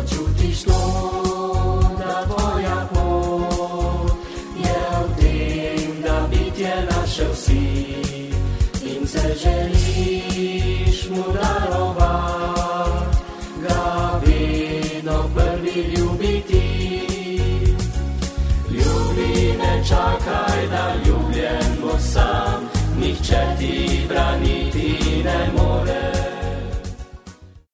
počutiš to, da tvoja pot je v tem, da bitje našel si in se želiš mu darovati, ga vedno prvi ljubiti. Ljubi ne čaka